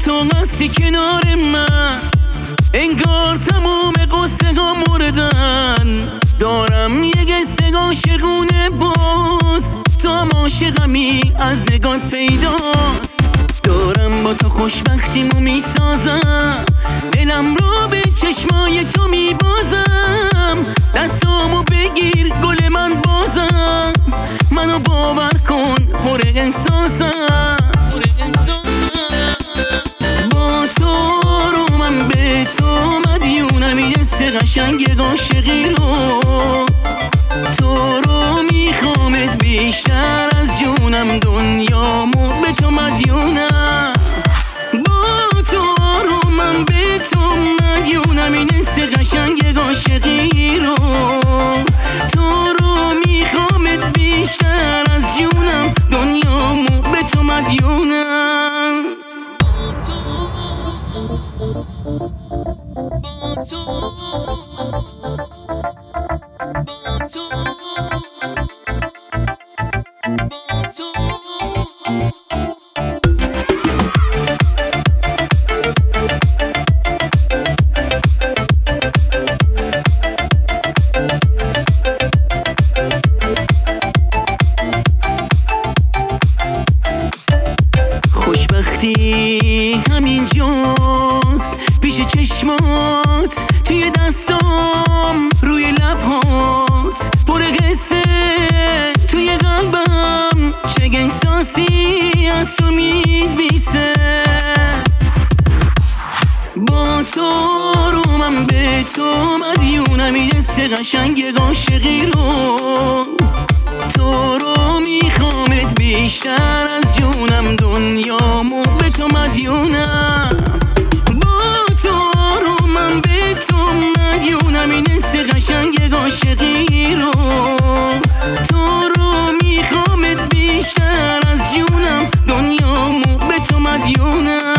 تو هستی کنار من، انگار تموم قصه ها مردن. دارم یه قصه عاشقونه باز، تو هم عاشقمی از نگات پیداست. دارم با تو خوشبختیمو میسازم، دلم رو به چشمای تو میبازم. دستامو بگیر گل من بازم، منو باور کن پر احساسم. با تو رو من به تو مدیونم، این حس قشنگ عاشقی رو. تو رو میخوامت بیشتر از جونم، دنیامو به تو مدیونم. با تو رو من به تو مدیونم، این حس قشنگ عاشقی رو. تو رو میخوامت بیشتر از جونم، دنیامو به تو مدیونم. خوشبختی همینجاست پیش چشمات، توی دستام روی لبهات، پر قصه توی قلبم. چه احساسی از تو می‌نویسه. با تو رو من به تو مدیونم، این حس قشنگ عاشقی رو. تو رو میخوامت بیشتر از جونم، دنیامو به تو مدیونم. با تو رو من به تو مدیونم، این حس قشنگ عاشقی رو. تو رو میخوامت بیشتر از جونم، دنیامو به تو مدیونم.